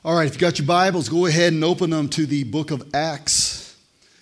All right, if you got your Bibles, go ahead and open them to the book of Acts.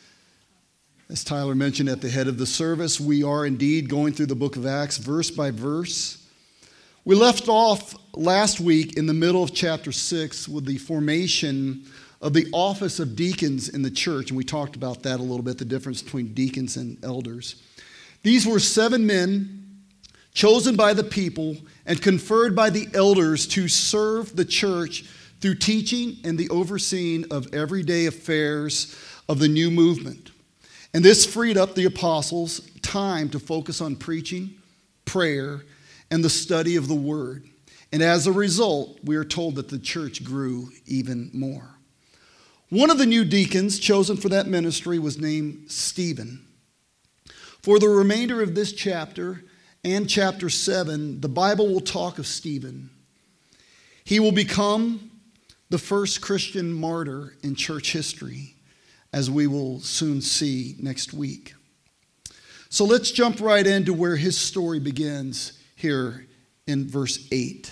As Tyler mentioned at the head of the service, we are indeed going through the book of Acts verse by verse. We left off last week in the middle of chapter 6 with the formation of the office of deacons in the church, and we talked about that a little bit, the difference between deacons and elders. These were 7 men chosen by the people and conferred by the elders to serve the church through teaching and the overseeing of everyday affairs of the new movement. And this freed up the apostles' time to focus on preaching, prayer, and the study of the word. And as a result, we are told that the church grew even more. One of the new deacons chosen for that ministry was named Stephen. For the remainder of this chapter and chapter 7, the Bible will talk of Stephen. He will become the first Christian martyr in church history, as we will soon see next week. So let's jump right into where his story begins here in verse 8.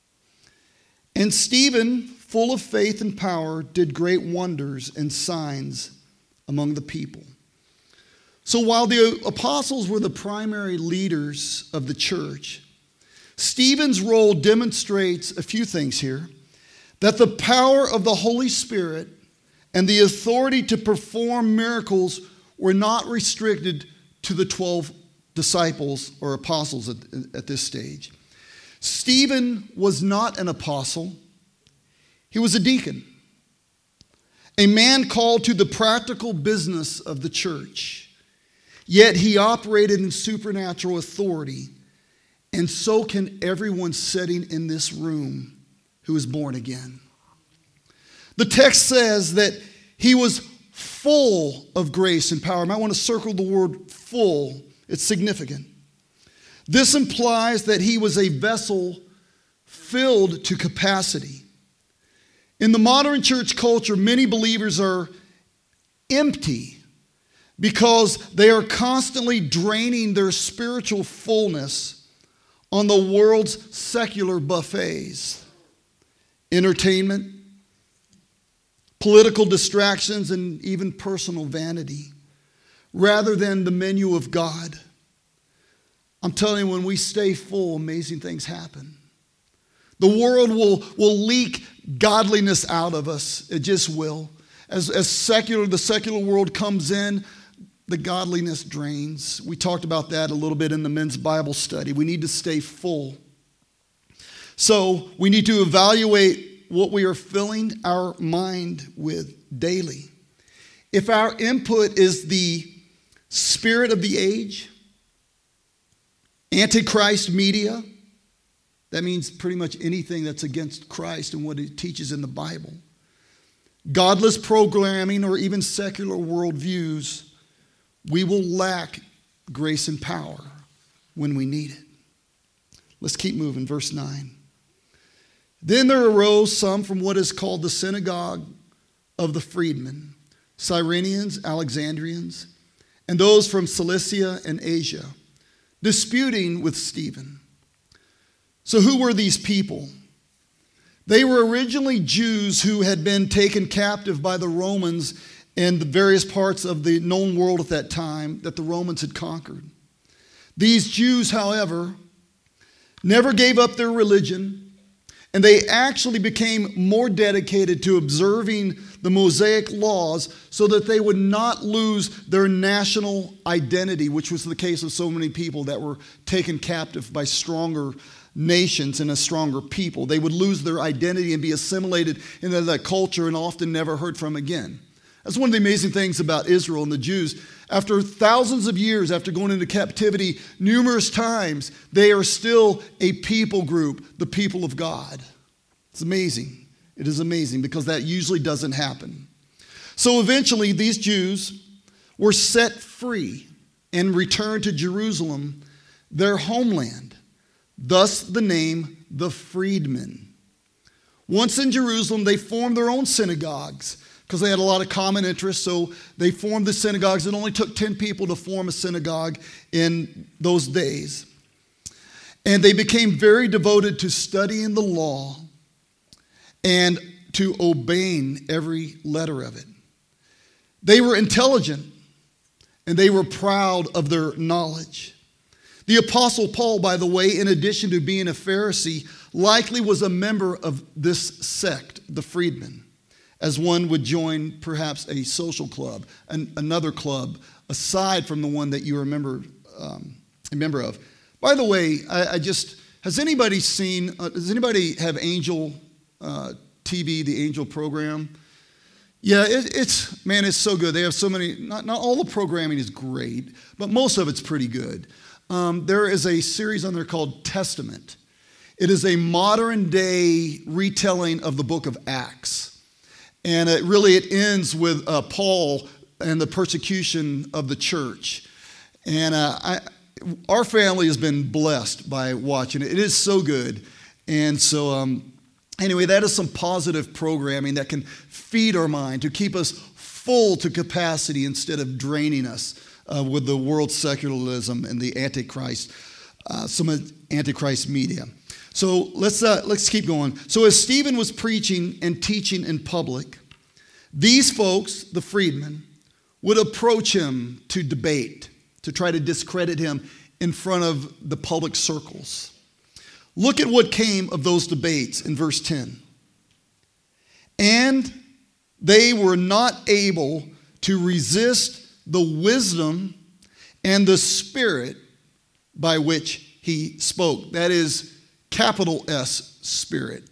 And Stephen, full of faith and power, did great wonders and signs among the people. So while the apostles were the primary leaders of the church, Stephen's role demonstrates a few things here. That the power of the Holy Spirit and the authority to perform miracles were not restricted to the 12 disciples or apostles at this stage. Stephen was not an apostle. He was a deacon, a man called to the practical business of the church. Yet he operated in supernatural authority, and so can everyone sitting in this room who is born again. The text says that he was full of grace and power. I might want to circle the word full. It's significant. This implies that he was a vessel filled to capacity. In the modern church culture, many believers are empty because they are constantly draining their spiritual fullness on the world's secular buffets. Entertainment, political distractions, and even personal vanity, rather than the menu of God. I'm telling you, when we stay full, amazing things happen. The world will leak godliness out of us. It just will. As the secular world comes in, the godliness drains. We talked about that a little bit in the men's Bible study. We need to stay full. So we need to evaluate what we are filling our mind with daily. If our input is the spirit of the age, antichrist media, that means pretty much anything that's against Christ and what it teaches in the Bible, godless programming, or even secular worldviews, we will lack grace and power when we need it. Let's keep moving. Verse 9. Then there arose some from what is called the synagogue of the freedmen, Cyrenians, Alexandrians, and those from Cilicia and Asia, disputing with Stephen. So who were these people? They were originally Jews who had been taken captive by the Romans in the various parts of the known world at that time that the Romans had conquered. These Jews, however, never gave up their religion, and they actually became more dedicated to observing the Mosaic laws so that they would not lose their national identity, which was the case of so many people that were taken captive by stronger nations and a stronger people. They would lose their identity and be assimilated into that culture and often never heard from again. That's one of the amazing things about Israel and the Jews. After thousands of years, after going into captivity numerous times, they are still a people group, the people of God. It's amazing. It is amazing because that usually doesn't happen. So eventually, these Jews were set free and returned to Jerusalem, their homeland. Thus the name, the freedmen. Once in Jerusalem, they formed their own synagogues, because they had a lot of common interests, so they formed the synagogues. It only took 10 people to form a synagogue in those days. And they became very devoted to studying the law and to obeying every letter of it. They were intelligent, and they were proud of their knowledge. The Apostle Paul, by the way, in addition to being a Pharisee, likely was a member of this sect, the freedmen, as one would join perhaps a social club, another club, aside from the one that you are a member of. By the way, has anybody seen, does anybody have Angel TV, the Angel program? Yeah, it's so good. They have so many, not all the programming is great, but most of it's pretty good. There is a series on there called Testament. It is a modern day retelling of the book of Acts. And it ends with Paul and the persecution of the church. And our family has been blessed by watching it. It is so good. And so anyway, that is some positive programming that can feed our mind to keep us full to capacity instead of draining us with the world secularism and the Antichrist, some Antichrist media. So let's keep going. So as Stephen was preaching and teaching in public, these folks, the freedmen, would approach him to debate, to try to discredit him in front of the public circles. Look at what came of those debates in verse 10. And they were not able to resist the wisdom and the spirit by which he spoke. That is capital S, spirit.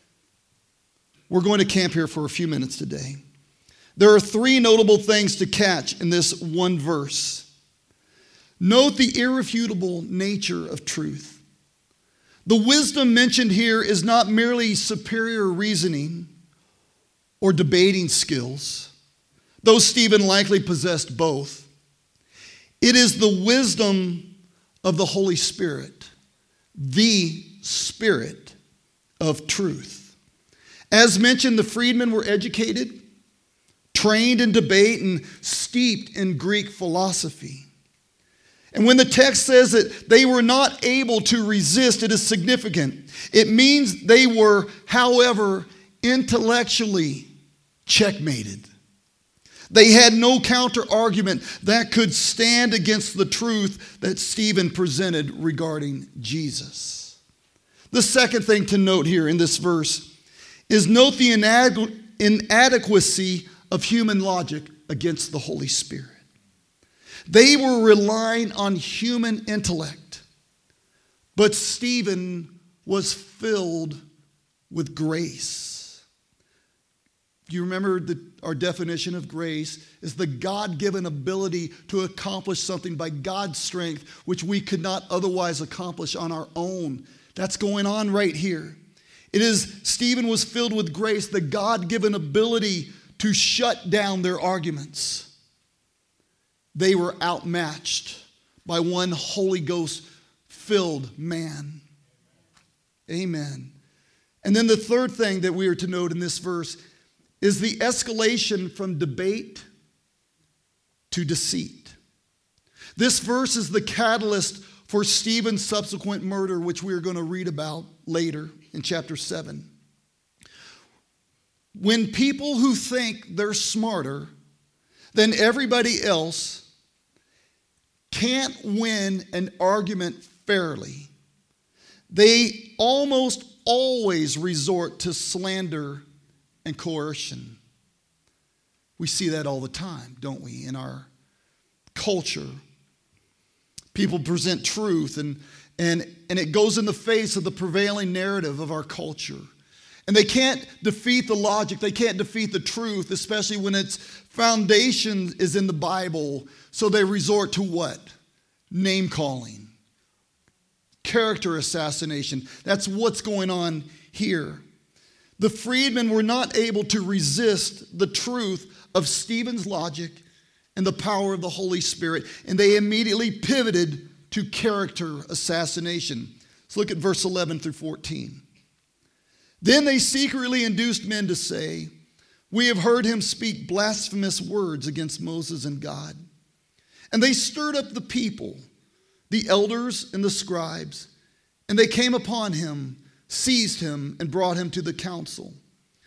We're going to camp here for a few minutes today. There are three notable things to catch in this one verse. Note the irrefutable nature of truth. The wisdom mentioned here is not merely superior reasoning or debating skills, though Stephen likely possessed both. It is the wisdom of the Holy Spirit, the Spirit of truth. As mentioned, the freedmen were educated, trained in debate, and steeped in Greek philosophy. And when the text says that they were not able to resist, it is significant. It means they were, however, intellectually checkmated. They had no counter argument that could stand against the truth that Stephen presented regarding Jesus. The second thing to note here in this verse is note the inadequacy of human logic against the Holy Spirit. They were relying on human intellect, but Stephen was filled with grace. Do you remember our definition of grace is the God-given ability to accomplish something by God's strength, which we could not otherwise accomplish on our own. That's going on right here. It is Stephen was filled with grace, the God-given ability to shut down their arguments. They were outmatched by one Holy Ghost-filled man. Amen. And then the third thing that we are to note in this verse is the escalation from debate to deceit. This verse is the catalyst for Stephen's subsequent murder, which we are going to read about later in chapter 7. When people who think they're smarter than everybody else can't win an argument fairly, they almost always resort to slander and coercion. We see that all the time, don't we, in our culture. People present truth and it goes in the face of the prevailing narrative of our culture. And they can't defeat the logic, they can't defeat the truth, especially when its foundation is in the Bible. So they resort to what? Name calling, character assassination. That's what's going on here. The freedmen were not able to resist the truth of Stephen's logic and the power of the Holy Spirit, and they immediately pivoted to character assassination. Let's look at verse 11 through 14. Then they secretly induced men to say, "We have heard him speak blasphemous words against Moses and God." And they stirred up the people, the elders and the scribes, and they came upon him, seized him, and brought him to the council.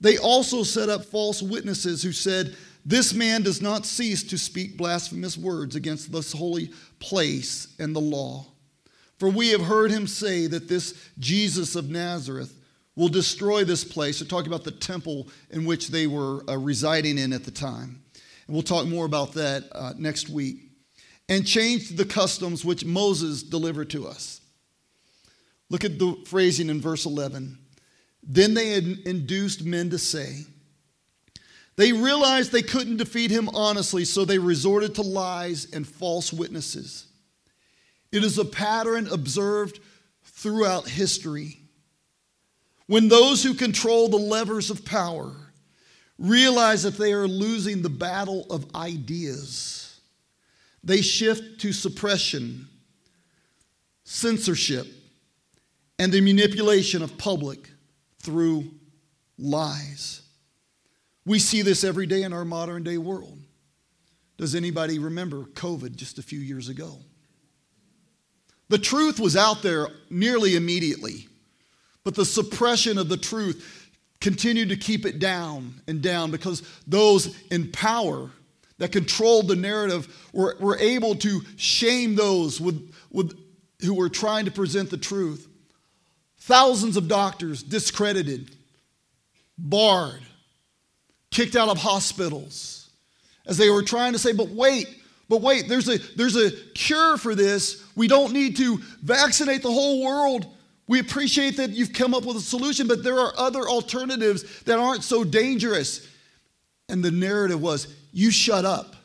They also set up false witnesses who said, "This man does not cease to speak blasphemous words against this holy place and the law. For we have heard him say that this Jesus of Nazareth will destroy this place." They're talking about the temple in which they were residing in at the time. And we'll talk more about that next week. "And change the customs which Moses delivered to us." Look at the phrasing in verse 11. "Then they had induced men to say." They realized they couldn't defeat him honestly, so they resorted to lies and false witnesses. It is a pattern observed throughout history. When those who control the levers of power realize that they are losing the battle of ideas, they shift to suppression, censorship, and the manipulation of public through lies. We see this every day in our modern day world. Does anybody remember COVID just a few years ago? The truth was out there nearly immediately, but the suppression of the truth continued to keep it down and down because those in power that controlled the narrative were able to shame those who were trying to present the truth. Thousands of doctors discredited, barred, kicked out of hospitals as they were trying to say, but wait, there's a cure for this. We don't need to vaccinate the whole world. We appreciate that you've come up with a solution, but there are other alternatives that aren't so dangerous. And the narrative was, you shut up.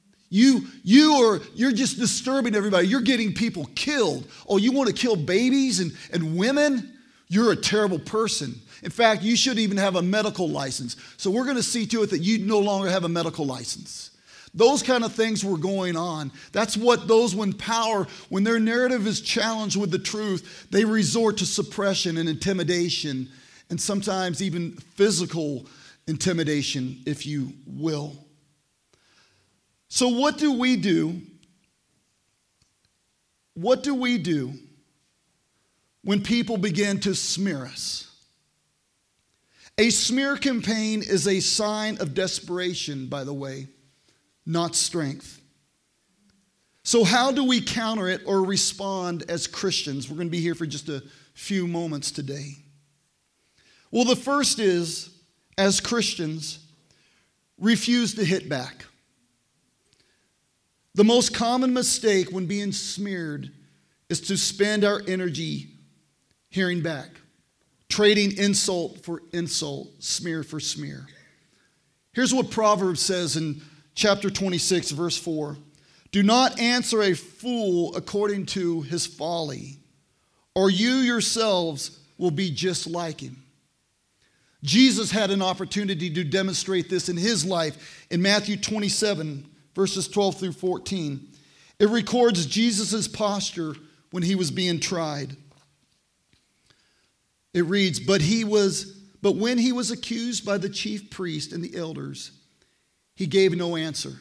You're just disturbing everybody. You're getting people killed. Oh, you want to kill babies and women? You're a terrible person. In fact, you shouldn't even have a medical license. So we're going to see to it that you no longer have a medical license. Those kind of things were going on. That's what those in power, when their narrative is challenged with the truth, they resort to suppression and intimidation, and sometimes even physical intimidation, if you will. So what do we do? What do we do when people begin to smear us? A smear campaign is a sign of desperation, by the way, not strength. So how do we counter it or respond as Christians? We're going to be here for just a few moments today. Well, the first is, as Christians, refuse to hit back. The most common mistake when being smeared is to spend our energy hearing back, trading insult for insult, smear for smear. Here's what Proverbs says in chapter 26, verse 4. "Do not answer a fool according to his folly, or you yourselves will be just like him." Jesus had an opportunity to demonstrate this in his life in Matthew 27, verses 12 through 14. It records Jesus' posture when he was being tried. It reads, But when he was accused by the chief priest and the elders, he gave no answer."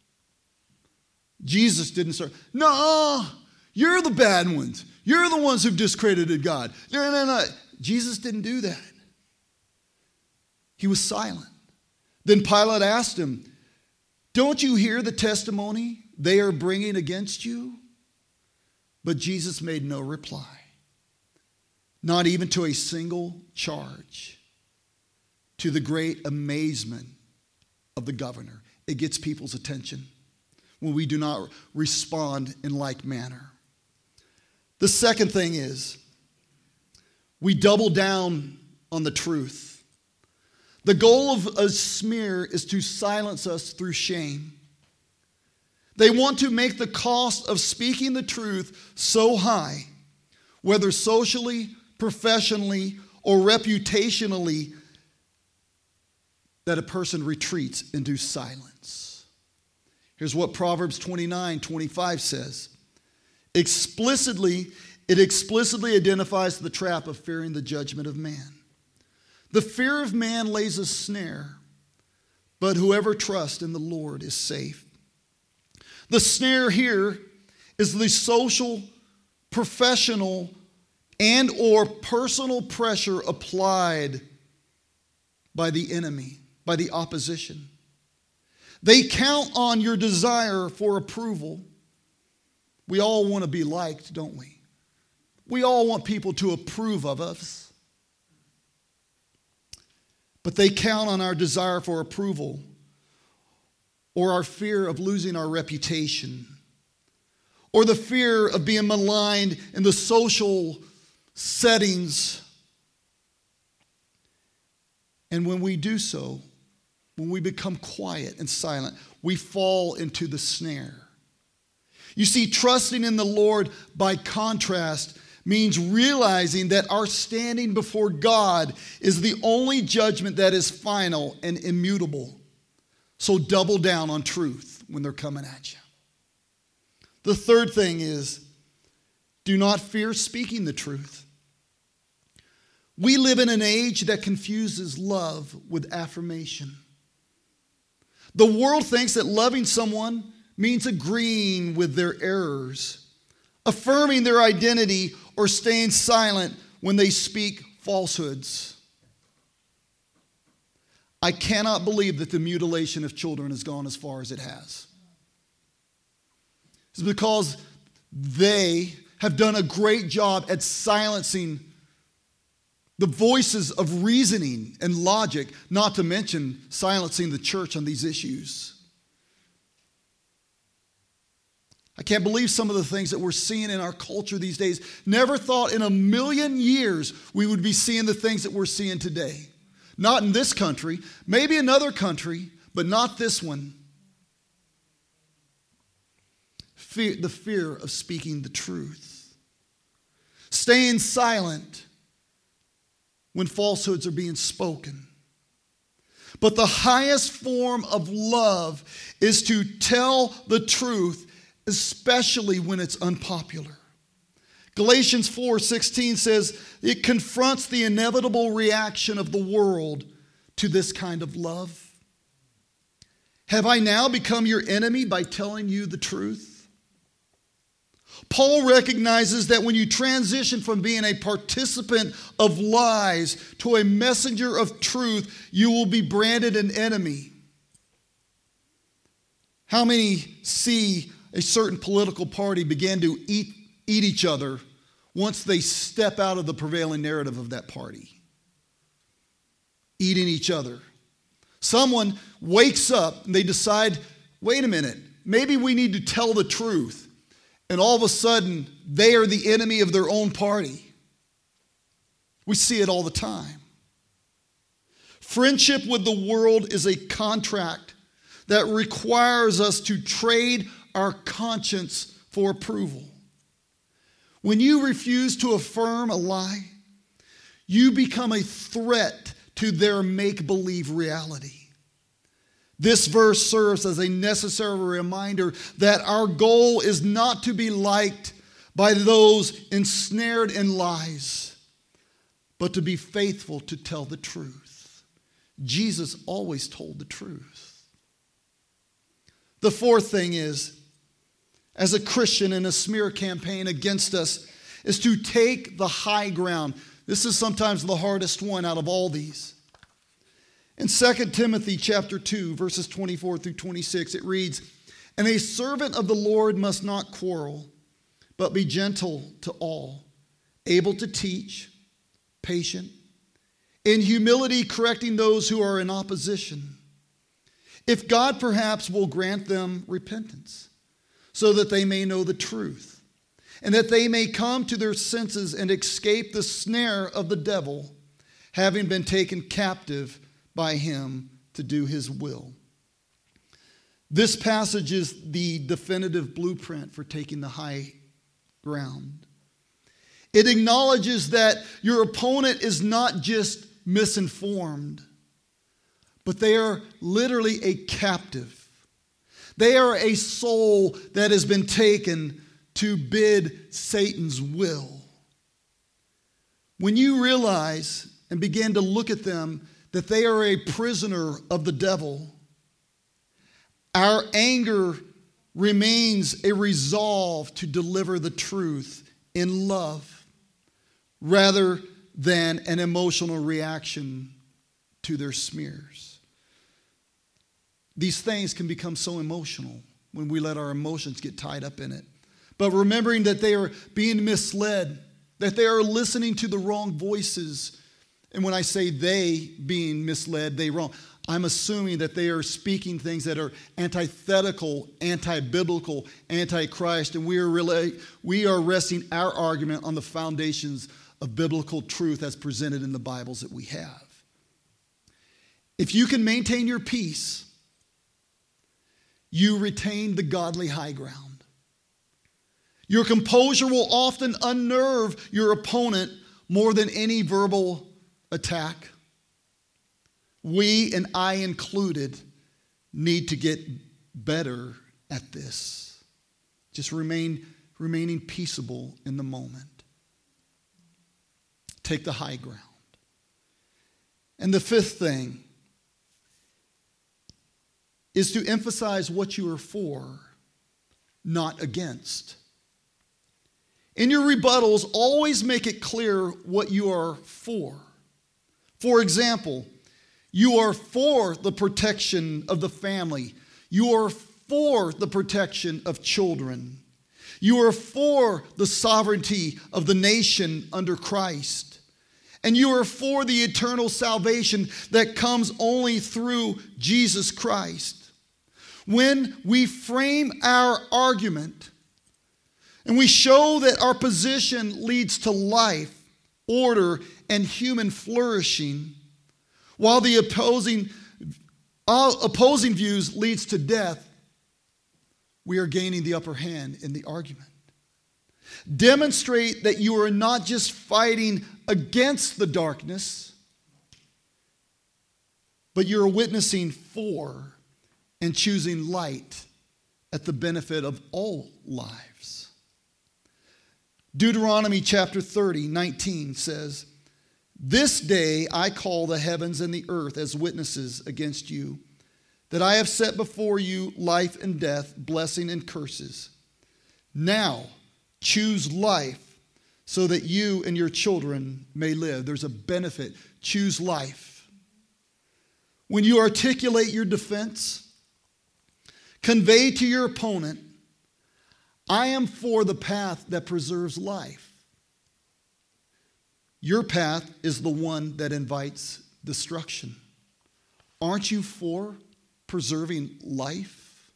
Jesus didn't start, "No, you're the bad ones. You're the ones who've discredited God." No. Jesus didn't do that. He was silent. Then Pilate asked him, "Don't you hear the testimony they are bringing against you?" But Jesus made no reply, not even to a single charge, to the great amazement of the governor. It gets people's attention when we do not respond in like manner. The second thing is, we double down on the truth. The goal of a smear is to silence us through shame. They want to make the cost of speaking the truth so high, whether socially, professionally, or reputationally, that a person retreats into silence. Here's what Proverbs 29:25 says. It explicitly identifies the trap of fearing the judgment of man. "The fear of man lays a snare, but whoever trusts in the Lord is safe." The snare here is the social, professional, and or personal pressure applied by the enemy, by the opposition. They count on your desire for approval. We all want to be liked, don't we? We all want people to approve of us. But they count on our desire for approval or our fear of losing our reputation or the fear of being maligned in the social settings. And when we do so, when we become quiet and silent, we fall into the snare. You see, trusting in the Lord, by contrast, means realizing that our standing before God is the only judgment that is final and immutable. So double down on truth when they're coming at you. The third thing is, do not fear speaking the truth. We live in an age that confuses love with affirmation. The world thinks that loving someone means agreeing with their errors, affirming their identity, or staying silent when they speak falsehoods. I cannot believe that the mutilation of children has gone as far as it has. It's because they have done a great job at silencing the voices of reasoning and logic, not to mention silencing the church on these issues. I can't believe some of the things that we're seeing in our culture these days. Never thought in a million years we would be seeing the things that we're seeing today. Not in this country, maybe another country, but not this one. The fear of speaking the truth. Staying silent when falsehoods are being spoken. But the highest form of love is to tell the truth, especially when it's unpopular. Galatians 4:16 says it confronts the inevitable reaction of the world to this kind of love. Have I now become your enemy by telling you the truth? Paul recognizes that when you transition from being a participant of lies to a messenger of truth, you will be branded an enemy. How many see a certain political party begin to eat each other once they step out of the prevailing narrative of that party? Eating each other. Someone wakes up and they decide, wait a minute, maybe we need to tell the truth. And all of a sudden, they are the enemy of their own party. We see it all the time. Friendship with the world is a contract that requires us to trade our conscience for approval. When you refuse to affirm a lie, you become a threat to their make-believe reality. This verse serves as a necessary reminder that our goal is not to be liked by those ensnared in lies, but to be faithful to tell the truth. Jesus always told the truth. The fourth thing is, as a Christian in a smear campaign against us, is to take the high ground. This is sometimes the hardest one out of all these. In 2 Timothy chapter 2, verses 24 through 26, it reads, "And a servant of the Lord must not quarrel, but be gentle to all, able to teach, patient, in humility correcting those who are in opposition. If God perhaps will grant them repentance, so that they may know the truth, and that they may come to their senses and escape the snare of the devil, having been taken captive by him to do his will." This passage is the definitive blueprint for taking the high ground. It acknowledges that your opponent is not just misinformed, but they are literally a captive. They are a soul that has been taken to bid Satan's will. When you realize and begin to look at them that they are a prisoner of the devil, our anger remains a resolve to deliver the truth in love rather than an emotional reaction to their smears. These things can become so emotional when we let our emotions get tied up in it. But remembering that they are being misled, that they are listening to the wrong voices. And when I say they being misled, they wrong, I'm assuming that they are speaking things that are antithetical, anti-biblical, anti-Christ, and we are resting our argument on the foundations of biblical truth as presented in the Bibles that we have. If you can maintain your peace, you retain the godly high ground. Your composure will often unnerve your opponent more than any verbal attack. We, and I included, need to get better at this. Just remaining peaceable in the moment. Take the high ground. And the fifth thing is to emphasize what you are for, not against. In your rebuttals, always make it clear what you are for. For example, you are for the protection of the family. You are for the protection of children. You are for the sovereignty of the nation under Christ. And you are for the eternal salvation that comes only through Jesus Christ. When we frame our argument and we show that our position leads to life, order, and human flourishing, while the opposing views leads to death, we are gaining the upper hand in the argument. Demonstrate that you are not just fighting against the darkness, but you're witnessing for and choosing light at the benefit of all lives. Deuteronomy chapter 30:19 says, "This day I call the heavens and the earth as witnesses against you, that I have set before you life and death, blessing and curses. Now choose life so that you and your children may live." There's a benefit. Choose life. When you articulate your defense, convey to your opponent, I am for the path that preserves life. Your path is the one that invites destruction. Aren't you for preserving life?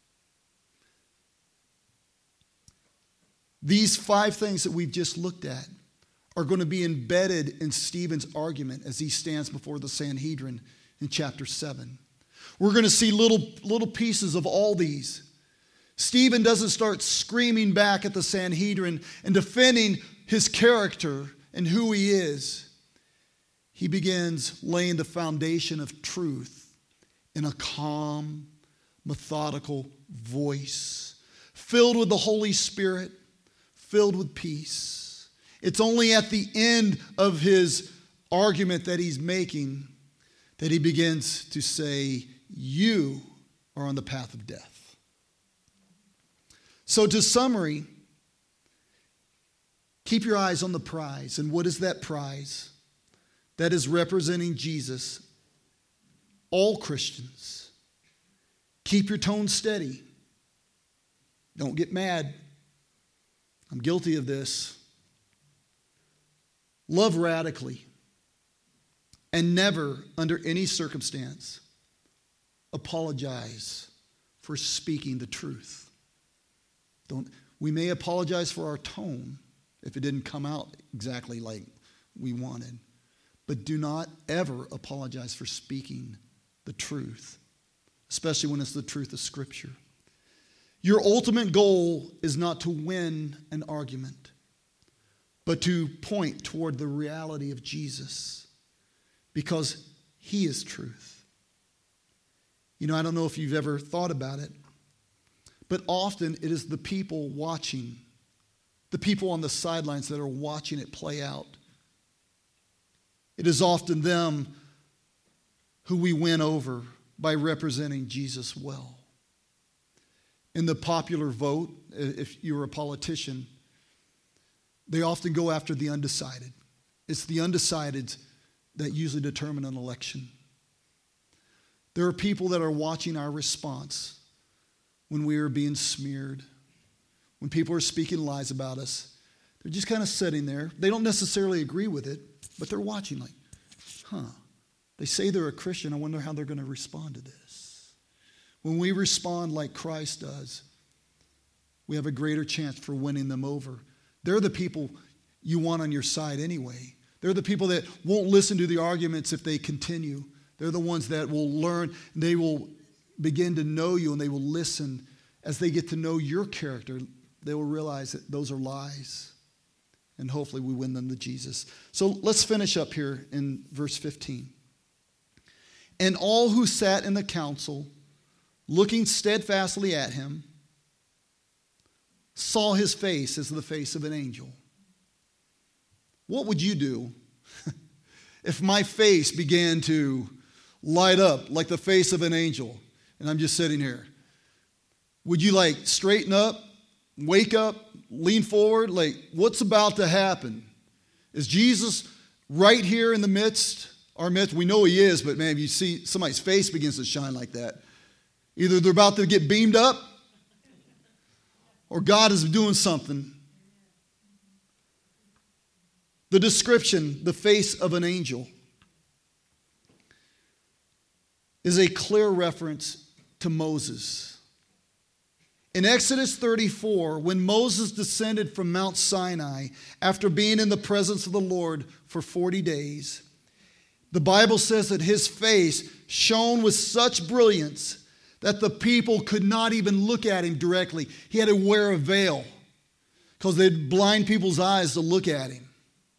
These 5 things that we've just looked at are going to be embedded in Stephen's argument as he stands before the Sanhedrin in chapter 7. We're going to see little pieces of all these. Stephen doesn't start screaming back at the Sanhedrin and defending his character and who he is. He begins laying the foundation of truth in a calm, methodical voice, filled with the Holy Spirit, filled with peace. It's only at the end of his argument that he's making that he begins to say, you are on the path of death. So to summary, keep your eyes on the prize. And what is that prize? That is representing Jesus. All Christians. Keep your tone steady. Don't get mad. I'm guilty of this. Love radically. And never, under any circumstance, apologize for speaking the truth. We may apologize for our tone if it didn't come out exactly like we wanted. But do not ever apologize for speaking the truth, especially when it's the truth of Scripture. Your ultimate goal is not to win an argument, but to point toward the reality of Jesus, because he is truth. You know, I don't know if you've ever thought about it, but often it is the people watching, the people on the sidelines that are watching it play out. It is often them who we win over by representing Jesus well. In the popular vote, if you're a politician, they often go after the undecided. It's the undecideds that usually determine an election. There are people that are watching our response when we are being smeared, when people are speaking lies about us. They're just kind of sitting there. They don't necessarily agree with it, but they're watching like, they say they're a Christian. I wonder how they're going to respond to this. When we respond like Christ does, we have a greater chance for winning them over. They're the people you want on your side anyway. They're the people that won't listen to the arguments if they continue. They're the ones that will learn. They will begin to know you, and they will listen. As they get to know your character, they will realize that those are lies. And hopefully we win them to Jesus. So let's finish up here in verse 15. And all who sat in the council, looking steadfastly at him, saw his face as the face of an angel. What would you do if my face began to light up like the face of an angel and I'm just sitting here? Would you like straighten up, wake up, lean forward? Like, what's about to happen? Is Jesus right here in the midst, our midst? We know he is, but man, if you see somebody's face begins to shine like that, either they're about to get beamed up or God is doing something. The description, the face of an angel, is a clear reference to Moses. In Exodus 34, when Moses descended from Mount Sinai after being in the presence of the Lord for 40 days, the Bible says that his face shone with such brilliance that the people could not even look at him directly. He had to wear a veil because they'd blind people's eyes to look at him.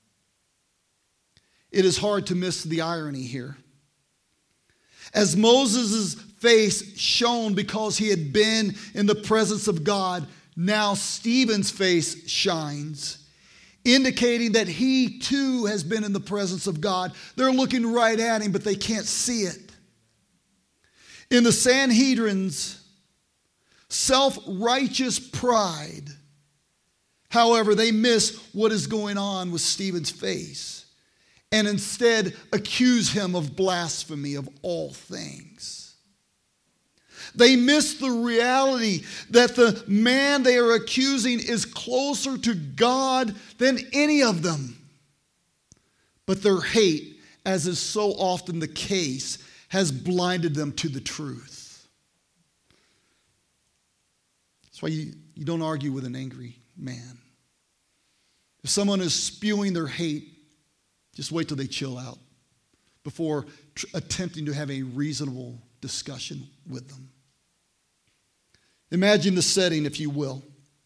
It is hard to miss the irony here. As Moses' face shone because he had been in the presence of God, now Stephen's face shines, indicating that he too has been in the presence of God. They're looking right at him, but they can't see it. In the Sanhedrin's self-righteous pride, however, they miss what is going on with Stephen's face and instead accuse him of blasphemy of all things. They miss the reality that the man they are accusing is closer to God than any of them. But their hate, as is so often the case, has blinded them to the truth. That's why you don't argue with an angry man. If someone is spewing their hate, just wait till they chill out before attempting to have a reasonable discussion with them. Imagine the setting, if you will.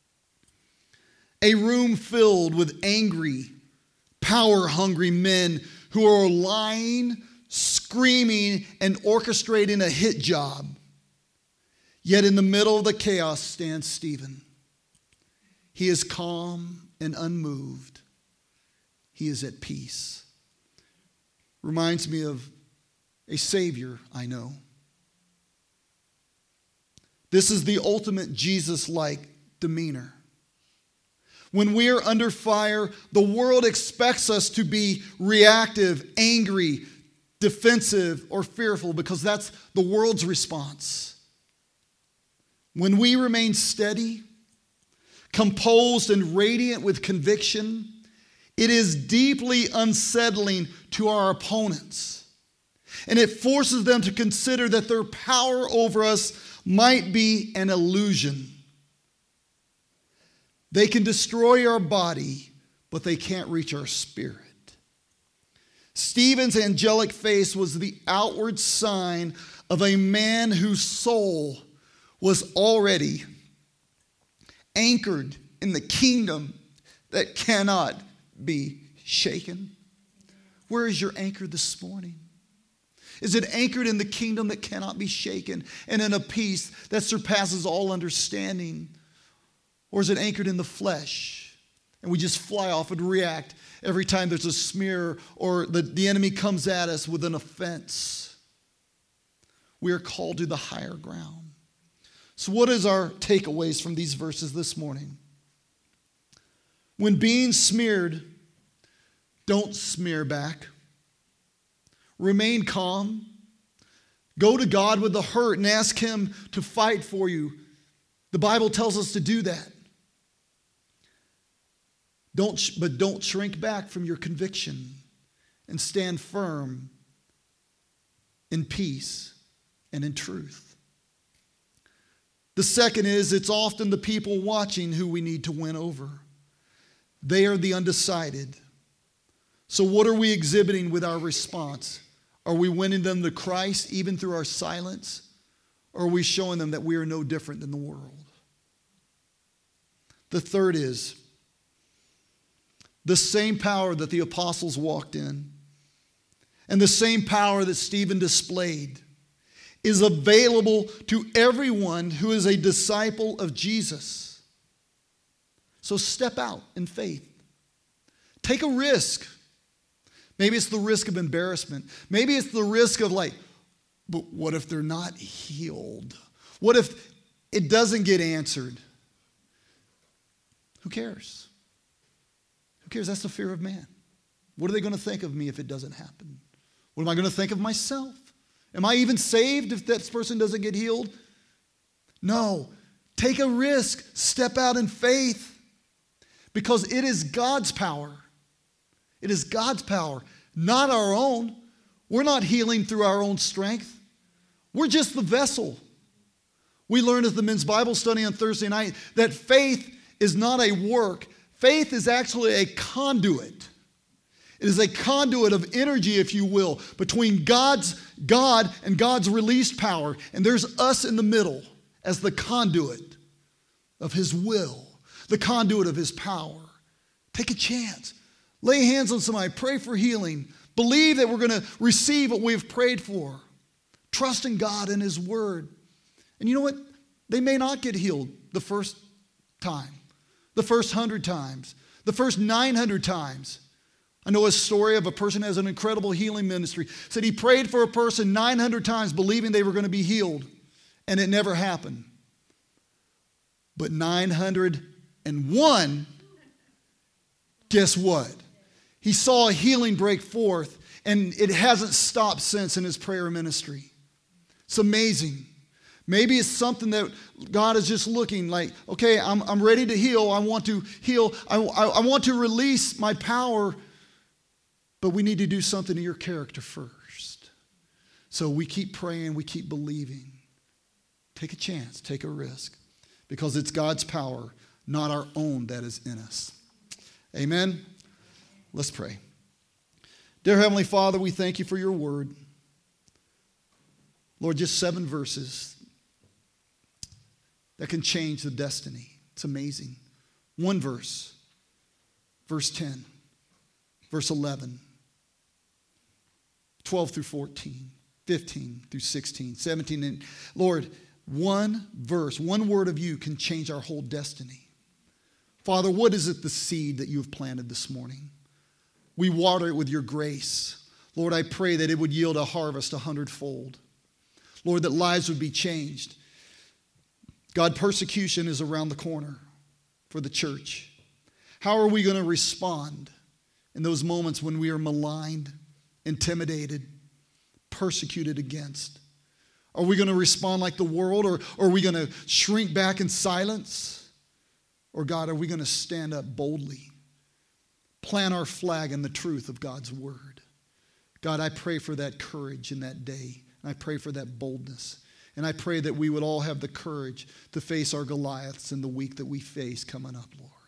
A room filled with angry, power-hungry men who are lying, screaming, and orchestrating a hit job. Yet in the middle of the chaos stands Stephen. He is calm and unmoved. He is at peace. Reminds me of a Savior I know. This is the ultimate Jesus-like demeanor. When we are under fire, the world expects us to be reactive, angry, defensive, or fearful because that's the world's response. When we remain steady, composed, and radiant with conviction, it is deeply unsettling to our opponents. And it forces them to consider that their power over us might be an illusion. They can destroy our body, but they can't reach our spirit. Stephen's angelic face was the outward sign of a man whose soul was already anchored in the kingdom that cannot be shaken. Where is your anchor this morning? Is it anchored in the kingdom that cannot be shaken and in a peace that surpasses all understanding? Or is it anchored in the flesh and we just fly off and react every time there's a smear or the enemy comes at us with an offense? We are called to the higher ground. So what is our takeaways from these verses this morning? When being smeared, don't smear back. Remain calm. Go to God with the hurt and ask Him to fight for you. The Bible tells us to do that. But don't shrink back from your conviction and stand firm in peace and in truth. The second is, it's often the people watching who we need to win over. They are the undecided. So what are we exhibiting with our response? Are we winning them to Christ even through our silence? Or are we showing them that we are no different than the world? The third is, the same power that the apostles walked in and the same power that Stephen displayed is available to everyone who is a disciple of Jesus. So step out in faith. Take a risk. Maybe it's the risk of embarrassment. Maybe it's the risk of but what if they're not healed? What if it doesn't get answered? Who cares? Who cares? That's the fear of man. What are they going to think of me if it doesn't happen? What am I going to think of myself? Am I even saved if that person doesn't get healed? No. Take a risk. Step out in faith. Because it is God's power. It is God's power, not our own. We're not healing through our own strength. We're just the vessel. We learned at the men's Bible study on Thursday night that faith is not a work. Faith is actually a conduit. It is a conduit of energy, if you will, between God and God's released power. And there's us in the middle as the conduit of His will, the conduit of His power. Take a chance. Lay hands on somebody. Pray for healing. Believe that we're going to receive what we've prayed for. Trust in God and His Word. And you know what? They may not get healed the first time, the first 100 times, the first 900 times. I know a story of a person who has an incredible healing ministry. Said he prayed for a person 900 times believing they were going to be healed, and it never happened. But 901, guess what? He saw a healing break forth, and it hasn't stopped since in his prayer ministry. It's amazing. Maybe it's something that God is just looking like, okay, I'm ready to heal. I want to heal. I want to release my power, but we need to do something to your character first. So we keep praying. We keep believing. Take a chance. Take a risk. Because it's God's power, not our own, that is in us. Amen. Let's pray. Dear Heavenly Father, we thank you for your word. Lord, just 7 verses that can change the destiny. It's amazing. 1 verse, verse 10, verse 11, 12 through 14, 15 through 16, 17. And Lord, 1 verse, 1 word of you can change our whole destiny. Father, what is it, the seed that you have planted this morning? We water it with your grace. Lord, I pray that it would yield a harvest 100-fold. Lord, that lives would be changed. God, persecution is around the corner for the church. How are we going to respond in those moments when we are maligned, intimidated, persecuted against? Are we going to respond like the world, or are we going to shrink back in silence? Or God, are we going to stand up boldly, plant our flag in the truth of God's word? God, I pray for that courage in that day. And I pray for that boldness. And I pray that we would all have the courage to face our Goliaths in the week that we face coming up, Lord.